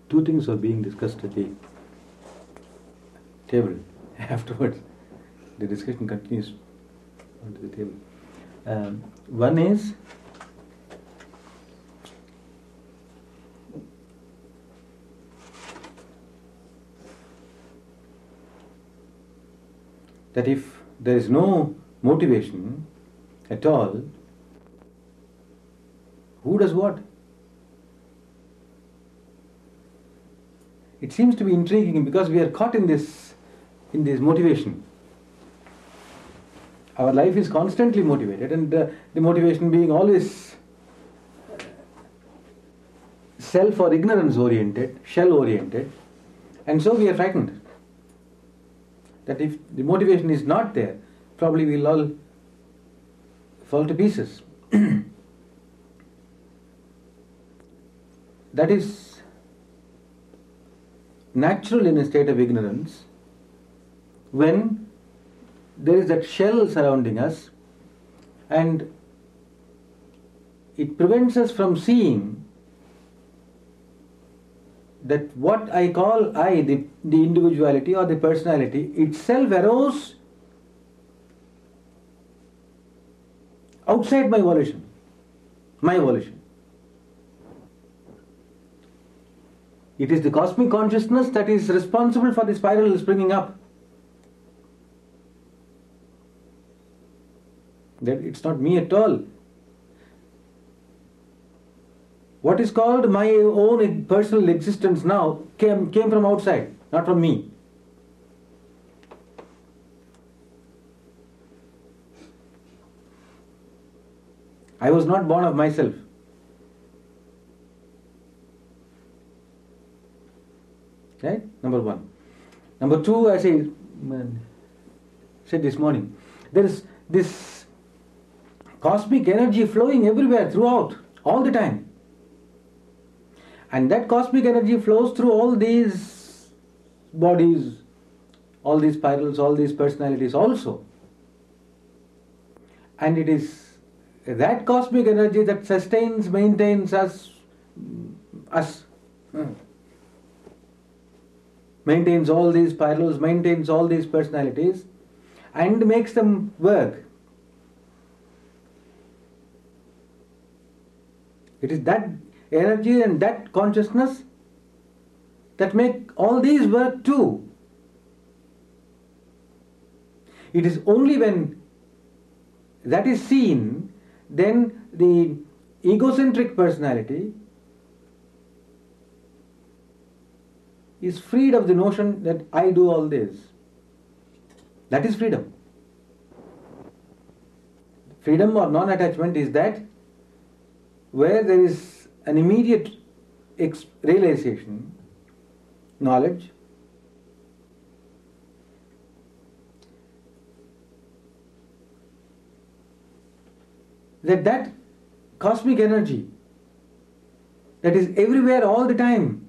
two things are being discussed at the table. Afterwards, the discussion continues onto the table. One is that if there is no motivation at all, who does what? It seems to be intriguing because we are caught in this motivation. Our life is constantly motivated, and the motivation being always self or ignorance oriented, shell oriented, and so we are frightened that if the motivation is not there, probably we'll all fall to pieces. That is natural in a state of ignorance when there is that shell surrounding us and it prevents us from seeing that what I call I, the individuality or the personality, itself arose outside my volition. It is the cosmic consciousness that is responsible for the spiral springing up. That it's not me at all. What is called my own personal existence now came from outside, not from me. I was not born of myself. Right? Number one. Number two, as I said this morning, there is this cosmic energy flowing everywhere, throughout, all the time. And that cosmic energy flows through all these bodies, all these spirals, all these personalities also. And it is that cosmic energy that sustains, maintains us, maintains all these spirals, maintains all these personalities, and makes them work. It is that energy and that consciousness that make all these work too. It is only when that is seen, then the egocentric personality is freed of the notion that I do all this. That is freedom. Freedom or non-attachment is that where there is an immediate realization, knowledge, that cosmic energy that is everywhere all the time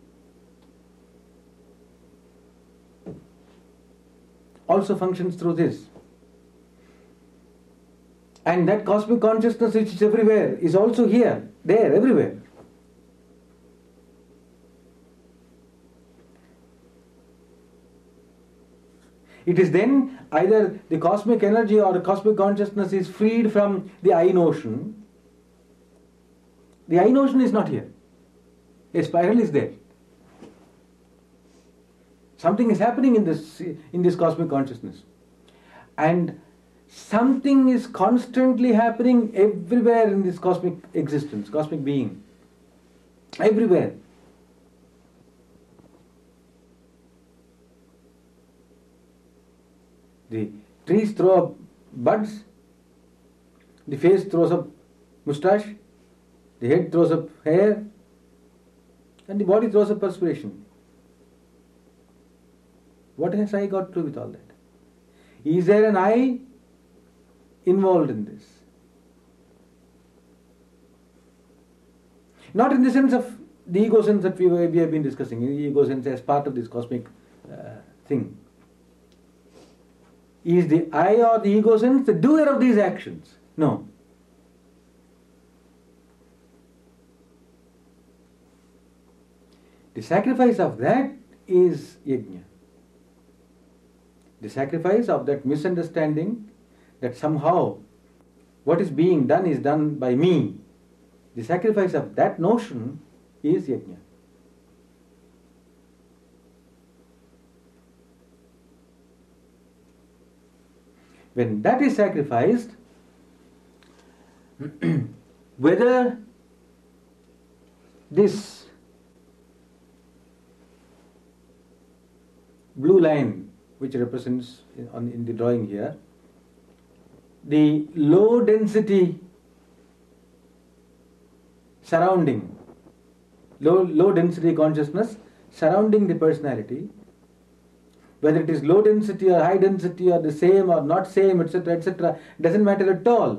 also functions through this. And that cosmic consciousness which is everywhere is also here, there, everywhere. It is then either the cosmic energy or the cosmic consciousness is freed from the I notion. The I notion is not here. A spiral is there. Something is happening in this cosmic consciousness. And something is constantly happening everywhere in this cosmic existence, cosmic being. Everywhere. The trees throw up buds, the face throws up moustache, the head throws up hair, and the body throws up perspiration. What has I got to do with all that? Is there an I involved in this? Not in the sense of the ego sense that we have been discussing, the ego sense as part of this cosmic thing. Is the I or the ego sense the doer of these actions? No. The sacrifice of that is yajna. The sacrifice of that misunderstanding that somehow what is being done is done by me. The sacrifice of that notion is yajna. When that is sacrificed, whether this blue line which represents in the drawing here, the low density surrounding, low density consciousness surrounding the personality, whether it is low density or high density or the same or not same, etc., doesn't matter at all.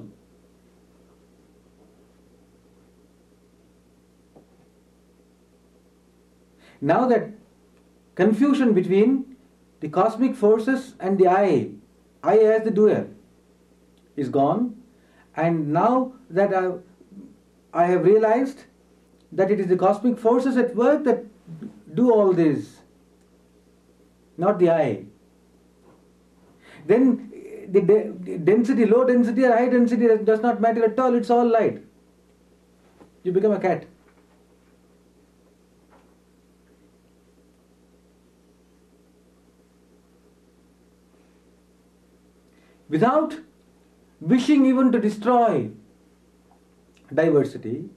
Now that confusion between the cosmic forces and the I as the doer, is gone, and now that I have realized that it is the cosmic forces at work that do all this, not the I. Then the density, low density or high density does not matter at all, it's all light. You become a cat. Without wishing even to destroy diversity,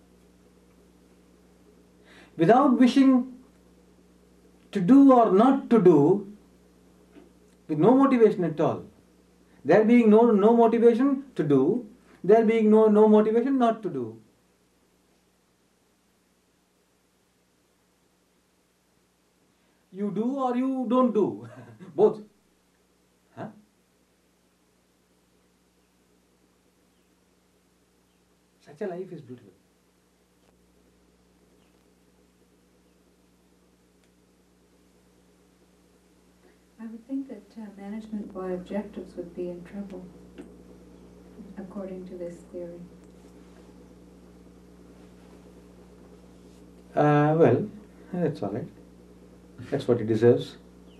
without wishing to do or not to do, with no motivation at all. There being no motivation to do, there being no motivation not to do. You do or you don't do. Both. Huh? Such a life is beautiful. I would think that management by objectives would be in trouble, according to this theory. Well, that's all right. That's what it deserves.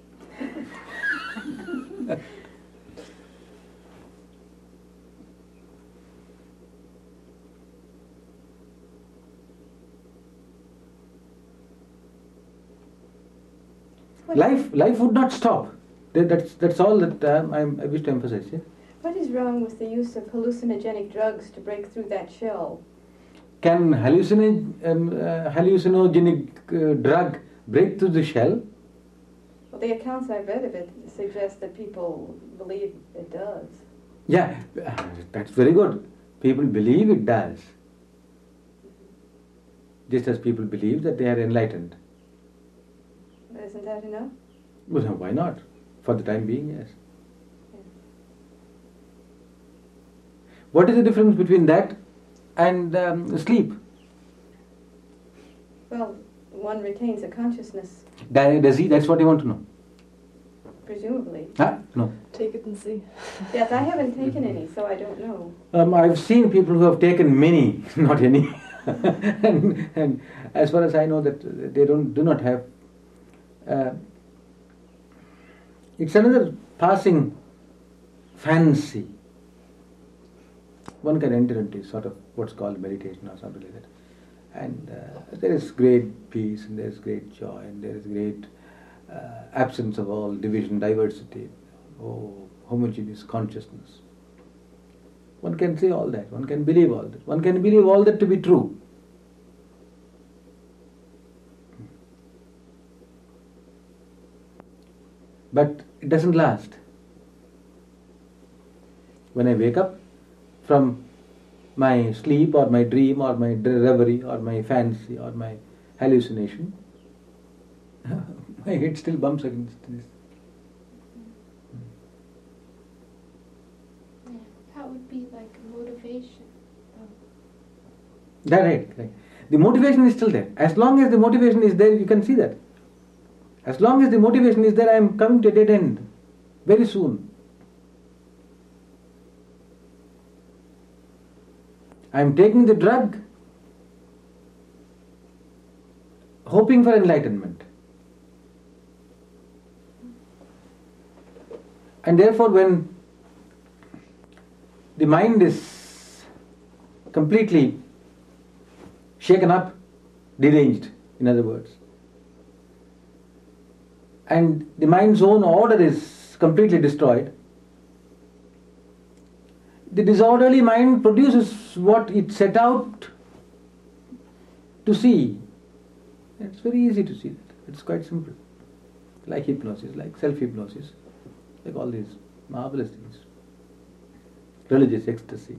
Life would not stop. That's all that I wish to emphasize. Yeah? What is wrong with the use of hallucinogenic drugs to break through that shell? Can hallucinogenic drug break through the shell? Well, the accounts I've read of it suggest that people believe it does. Yeah, that's very good. People believe it does. Just as people believe that they are enlightened. Isn't that enough? Well, why not? For the time being, yes. Yeah. What is the difference between that and sleep? Well, one retains a consciousness, Does he? That's what you want to know. presumably. Huh? No. Take it and see. Yes, I haven't taken any, so I don't know. I've seen people who have taken many, not any. and as far as I know, that they do not have. It's another passing fancy. One can enter into sort of what's called meditation or something like that. And there is great peace, and there is great joy, and there is great absence of all division, diversity, homogeneous consciousness. One can say all that, one can believe all that, one can believe all that to be true. But it doesn't last. When I wake up from my sleep or my dream or my reverie or my fancy or my hallucination, my head still bumps against this. Yeah, that would be like motivation. Right. The motivation is still there. As long as the motivation is there, you can see that. As long as the motivation is there, I am coming to a dead end very soon. I am taking the drug hoping for enlightenment. And therefore, when the mind is completely shaken up, deranged, in other words, and the mind's own order is completely destroyed, the disorderly mind produces what it set out to see. It's very easy to see that. It's quite simple. Like hypnosis, like self-hypnosis, like all these marvelous things. Religious ecstasy.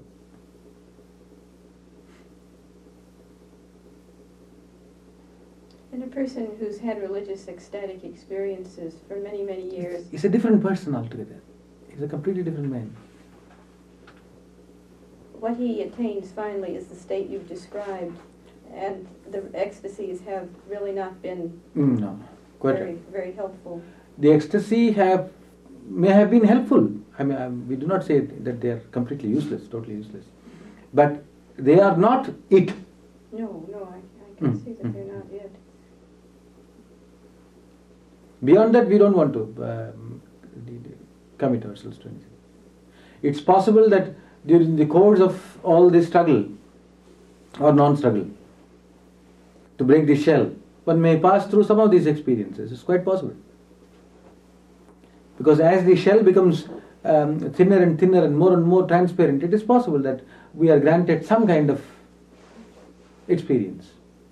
And a person who's had religious ecstatic experiences for many, many years, He's a different person altogether. He's a completely different man. what he attains finally is the state you've described, and the ecstasies have really not been No, quite very, right. very helpful. The ecstasy may have been helpful. I mean, we do not say that they are completely useless, totally useless. But they are not it. No, I can see that they're not it. Beyond that, we don't want to commit ourselves to anything. It's possible that during the course of all this struggle or non-struggle to break the shell, one may pass through some of these experiences. It's quite possible. Because as the shell becomes thinner and more transparent, it is possible that we are granted some kind of experience.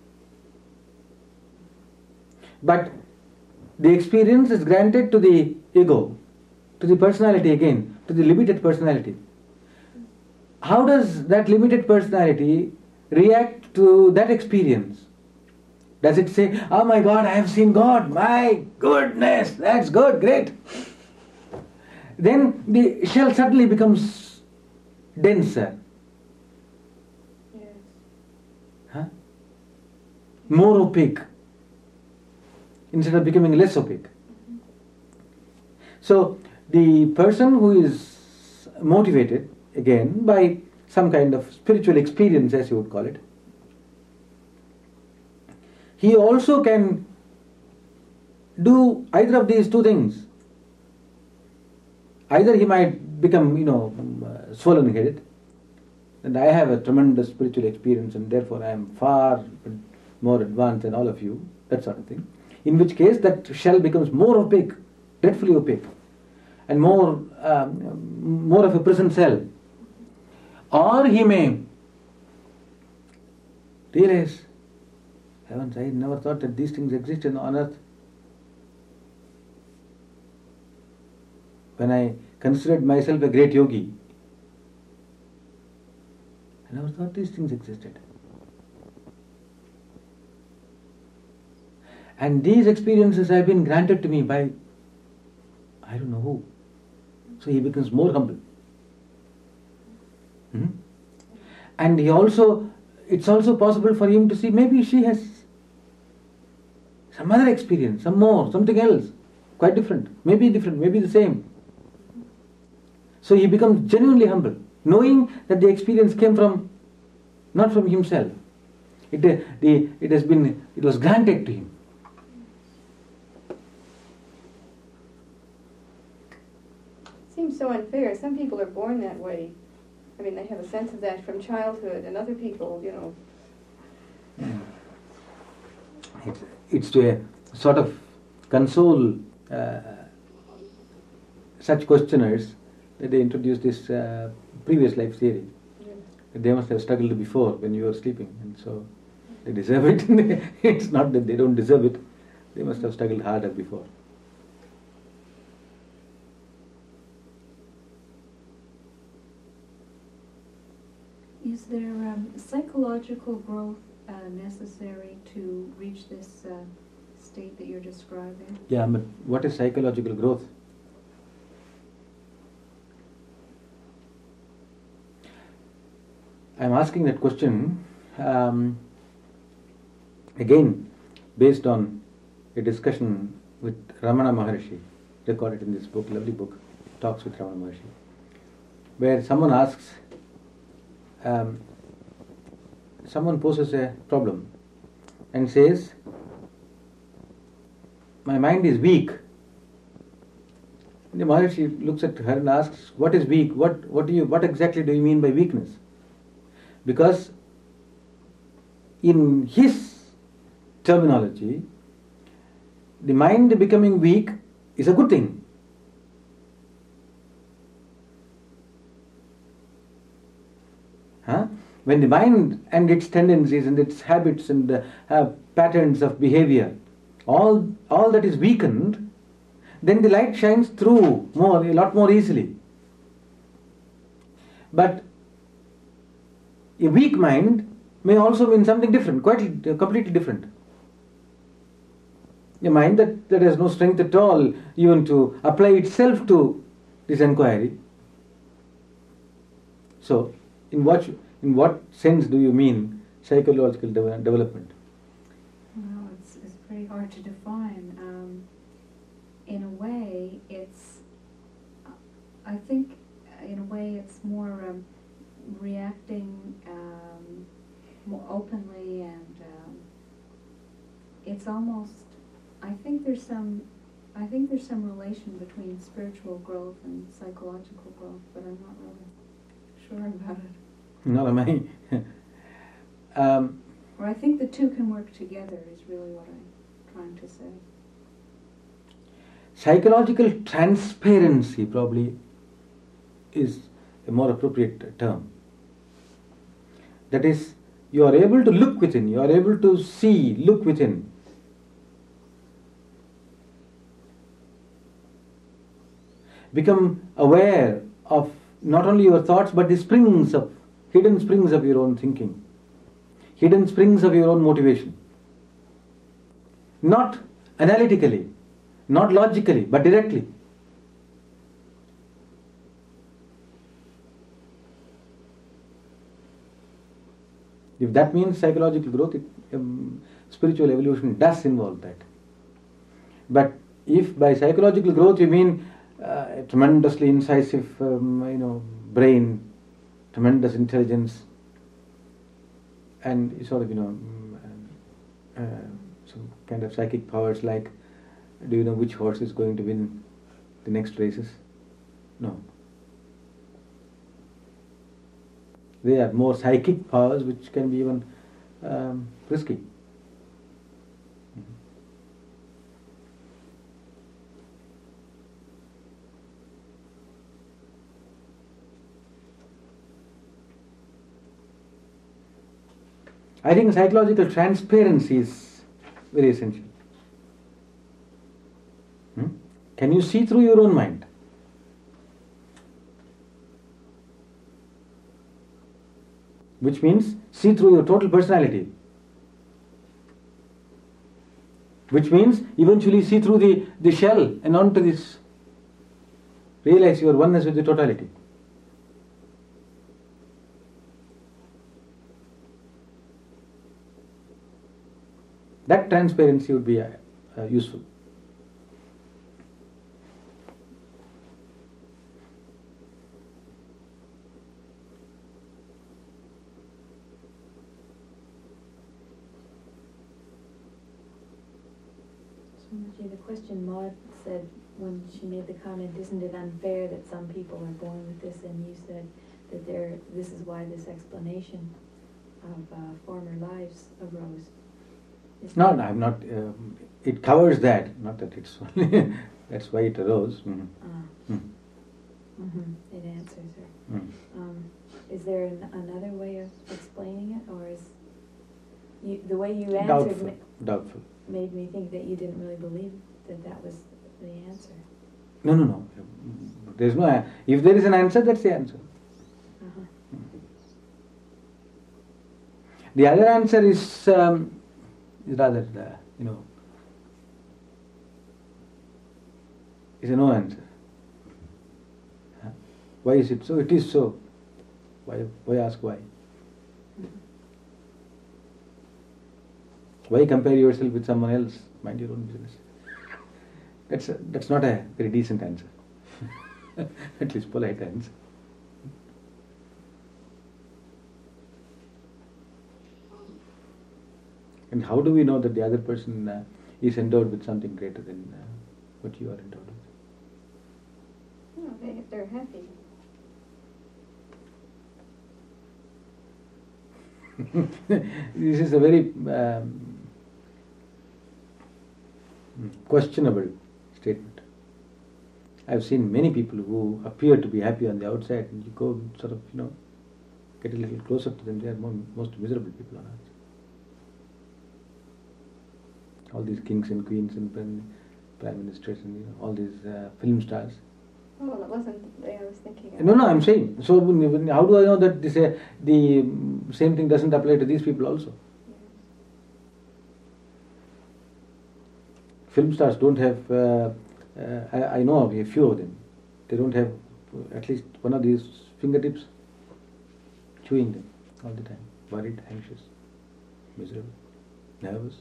But the experience is granted to the ego, to the personality again, to the limited personality. How does that limited personality react to that experience? Does it say, "Oh my God, I have seen God, my goodness, that's good, great"? Then the shell suddenly becomes denser, Yes. more opaque, instead of becoming less opaque. So the person who is motivated, again, by some kind of spiritual experience, as you would call it, he also can do either of these two things. Either he might become, swollen-headed, and I have a tremendous spiritual experience and therefore I am far more advanced than all of you, that sort of thing. In which case that shell becomes more opaque, dreadfully opaque, and more of a prison cell. Or he may realize, heavens, I never thought that these things existed on earth. When I considered myself a great yogi, I never thought these things existed. And these experiences have been granted to me by I don't know who. So he becomes more humble. And it's also possible for him to see maybe she has some other experience, something else, quite different, maybe the same. So he becomes genuinely humble, knowing that the experience came not from himself. It was granted to him. Seems so unfair. Some people are born that way. I mean, they have a sense of that from childhood, and other people, It's to sort of console such questioners that they introduce this previous life theory. They must have struggled before when you were sleeping, and so they deserve it. It's not that they don't deserve it. They must have struggled harder before. Is there psychological growth necessary to reach this state that you're describing? Yeah, but what is psychological growth? I'm asking that question again based on a discussion with Ramana Maharshi, recorded in this book, lovely book, Talks with Ramana Maharshi, where someone asks, someone poses a problem and says, my mind is weak. And the Maharishi looks at her and asks, what is weak? What exactly do you mean by weakness? Because in his terminology, the mind becoming weak is a good thing. When the mind and its tendencies and its habits and patterns of behavior, all that is weakened, then the light shines through a lot more easily. But a weak mind may also mean something different, completely different. A mind that has no strength at all even to apply itself to this inquiry. So, in what sense do you mean psychological development? Well, it's pretty hard to define. In a way, I think, in a way, it's more reacting more openly, and it's almost. I think there's some relation between spiritual growth and psychological growth, but I'm not really sure about it. Not am I. Or I think the two can work together is really what I'm trying to say. Psychological transparency probably is a more appropriate term. That is, you are able to look within, you are able to look within. Become aware of not only your thoughts but the hidden springs of your own thinking, hidden springs of your own motivation. Not analytically, not logically, but directly. If that means psychological growth, spiritual evolution does involve that. But if by psychological growth you mean a tremendously incisive, brain, tremendous intelligence, and sort of, some kind of psychic powers like, do you know which horse is going to win the next races? No. They are more psychic powers which can be even risky. I think psychological transparency is very essential. Can you see through your own mind? Which means see through your total personality. Which means eventually see through the shell and onto this. Realize your oneness with the totality. That transparency would be useful. The question Maud said when she made the comment, isn't it unfair that some people are born with this, and you said that this is why this explanation of former lives arose. No, I'm not. It covers that, not that it's only. That's why it arose. Mm-hmm. It answers her. Is there another way of explaining it, or is the way you answered Doubtful. Made me think that you didn't really believe that was the answer. No. There's no. If there is an answer, that's the answer. The other answer is rather, is a no answer. Why is it so? It is so. Why ask why? Why compare yourself with someone else? Mind your own business. That's not a very decent answer. At least polite answer. And how do we know that the other person is endowed with something greater than what you are endowed with. No, they're happy. This is a very questionable statement. I've seen many people who appear to be happy on the outside, and you go sort of, get a little closer to them, they are most miserable people on earth. All these kings and queens and prime ministers and all these film stars. Oh, well, it wasn't the I was thinking of. No, I'm saying. So how do I know that the same thing doesn't apply to these people also? Yes. Film stars don't have, I know of a few of them, they don't have at least one of these fingertips chewing them all the time. Worried, anxious, miserable, nervous.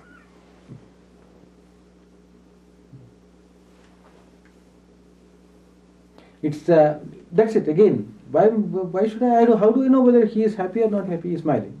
It's that's it again. Why should I? How do I know whether he is happy or not happy? He is smiling.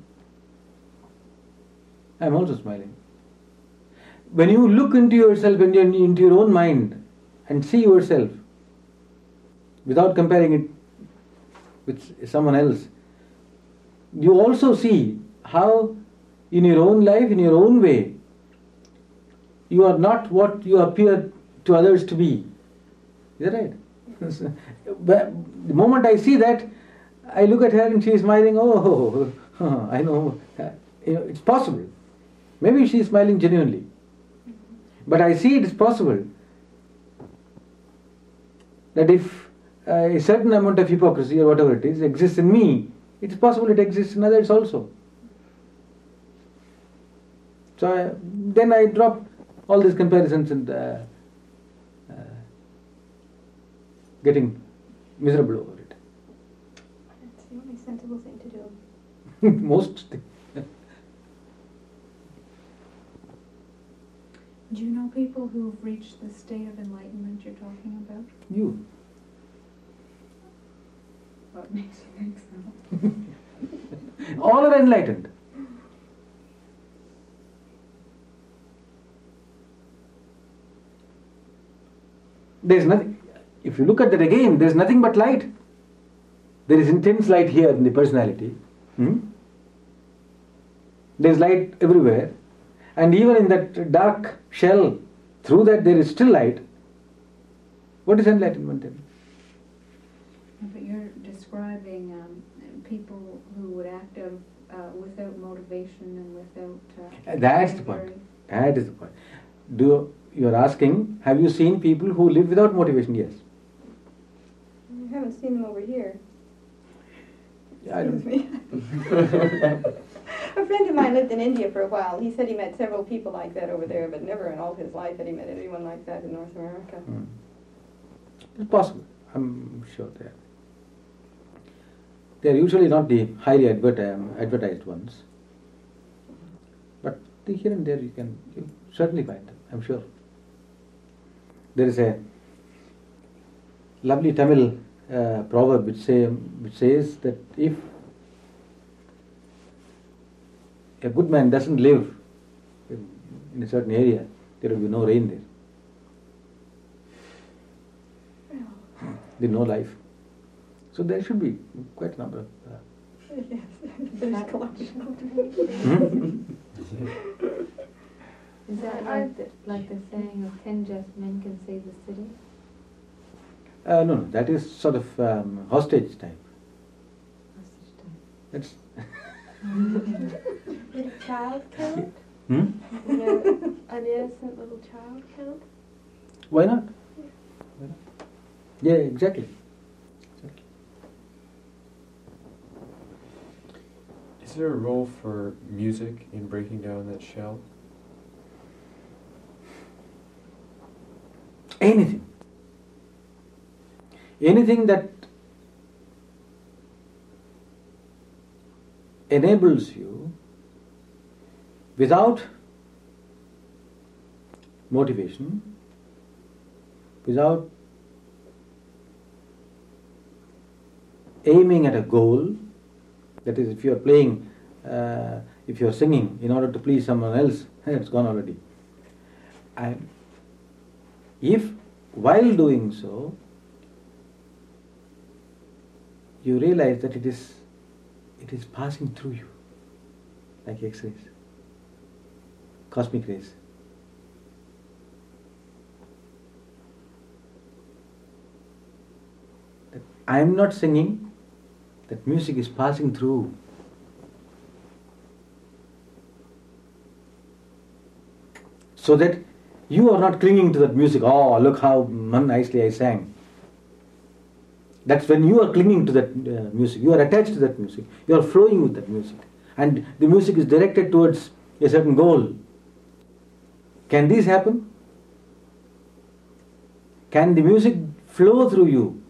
I am also smiling. When you look into yourself and into your own mind and see yourself without comparing it with someone else, you also see how in your own life, in your own way, you are not what you appear to others to be. Is that right? But the moment I see that, I look at her and she is smiling. Oh, I know. It's possible. Maybe she is smiling genuinely. But I see it is possible that if a certain amount of hypocrisy or whatever it is exists in me, it's possible it exists in others also. So then I drop all these comparisons and getting miserable over it. That's the only sensible thing to do. Most things. Do you know people who've reached the state of enlightenment you're talking about? You. What makes you think so? All are enlightened. There's nothing. If you look at that again, there's nothing but light. There is intense light here in the personality. There's light everywhere. And even in that dark shell, through that there is still light. What is enlightenment then? But you're describing people who would act out without motivation and without... That's the point. That is the point. You're asking, have you seen people who live without motivation? Yes. I haven't seen them over here. I don't. Excuse me. A friend of mine lived in India for a while. He said he met several people like that over there, but never in all his life had he met anyone like that in North America. It's possible. I'm sure they are. They are usually not the highly advertised ones. But here and there you certainly find them, I'm sure. There is a lovely Tamil proverb which says that if a good man doesn't live in a certain area, there will be no rain there. There's no life. So there should be quite a number of... Yes, there's collection. Is that like the saying of 10 just men can save the city? No, that is sort of hostage type. Hostage time. That's... Did a child count? Hmm? An innocent little child count? Why not? Why not? Yeah, exactly. Is there a role for music in breaking down that shell? Anything. Anything that enables you without motivation, without aiming at a goal, that is, if you are playing, if you are singing in order to please someone else, it's gone already. if while doing so, you realize that it is passing through you, like X-rays, cosmic rays. I am not singing, that music is passing through. So that you are not clinging to that music. Oh, look how nicely I sang. That's when you are clinging to that music. You are attached to that music. You are flowing with that music. And the music is directed towards a certain goal. Can this happen? Can the music flow through you?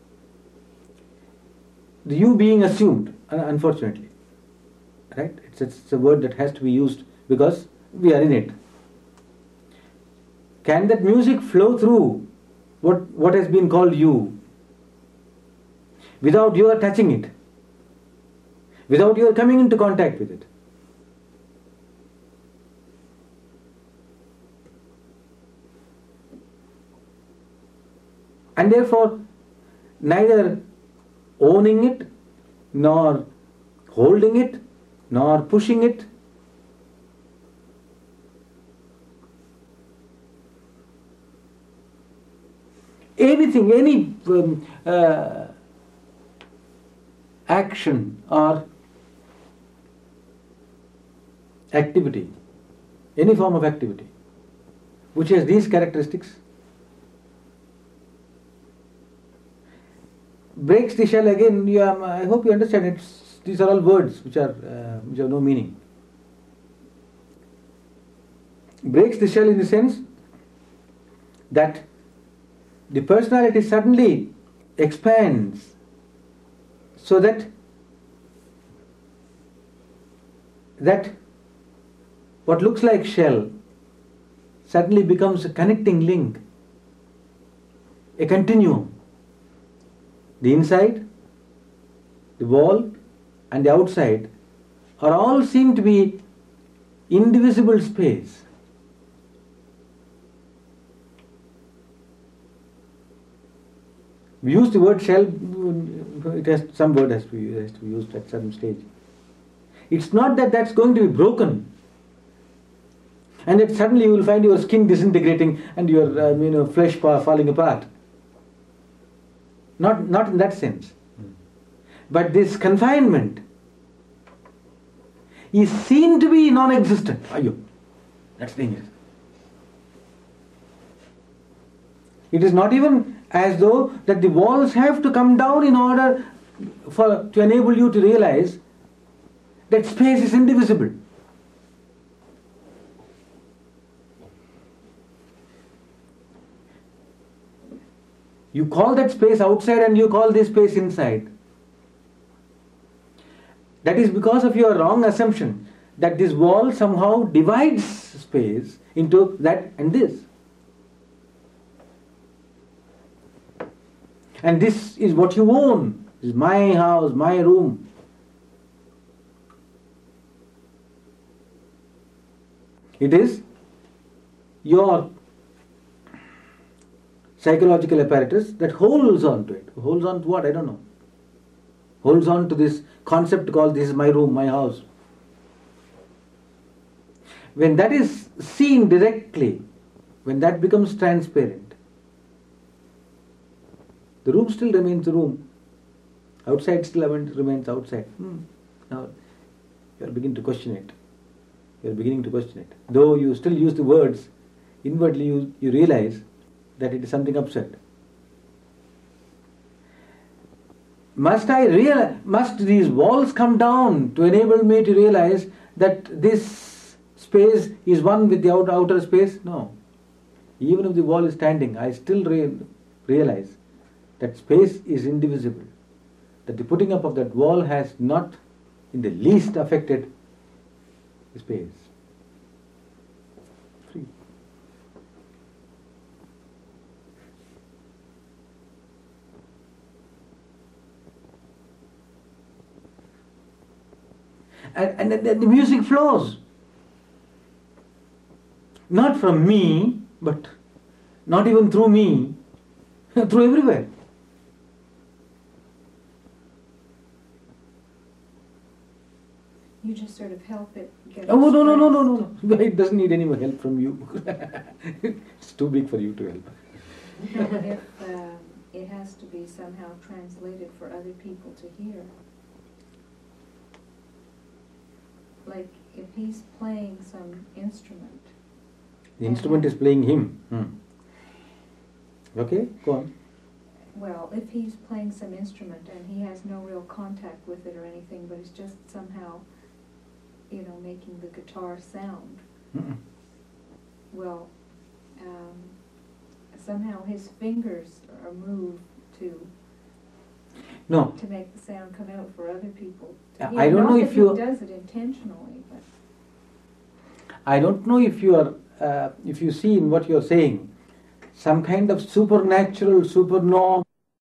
The you being assumed, unfortunately. Right? It's a word that has to be used because we are in it. Can that music flow through what has been called you without your touching it, without your coming into contact with it? And therefore, neither owning it, nor holding it, nor pushing it, anything, any action or activity, any form of activity which has these characteristics, breaks the shell again. I hope you understand it. These are all words which have no meaning. Breaks the shell in the sense that the personality suddenly expands so that what looks like shell suddenly becomes a connecting link, a continuum. The inside, the wall, and the outside are all seem to be indivisible space. We use the word shell, some word has to be used at some stage. It's not that that's going to be broken and that suddenly you will find your skin disintegrating and your flesh falling apart. Not in that sense. But this confinement is seen to be non-existent. That's dangerous. It is not even as though that the walls have to come down in order to enable you to realize that space is indivisible. You call that space outside and you call this space inside. That is because of your wrong assumption that this wall somehow divides space into that and this. And this is what you own. This is my house, my room. It is your psychological apparatus that holds on to it. Holds on to what? I don't know. Holds on to this concept called this is my room, my house. When that is seen directly, when that becomes transparent, the room still remains a room. Outside still remains outside. Now you are beginning to question it. You are beginning to question it. Though you still use the words, inwardly you realize that it is something absurd. Must these walls come down to enable me to realize that this space is one with the outer space? No. Even if the wall is standing, I still realize that space is indivisible. That the putting up of that wall has not in the least affected the space. Free. And then the music flows. Not from me, but not even through me, through everywhere. You just sort of help it get Oh, no. expressed. It doesn't need any more help from you. It's too big for you to help. No, if it has to be somehow translated for other people to hear. Like if he's playing some instrument. The instrument is playing him. Okay, go on. Well, if he's playing some instrument and he has no real contact with it or anything, but it's just somehow, making the guitar sound. Mm-mm. Well, somehow his fingers are moved to No, make the sound come out for other people. I don't Not know that if you. he does it intentionally, but I don't know if you are, if you see in what you are saying, some kind of supernatural, supernormal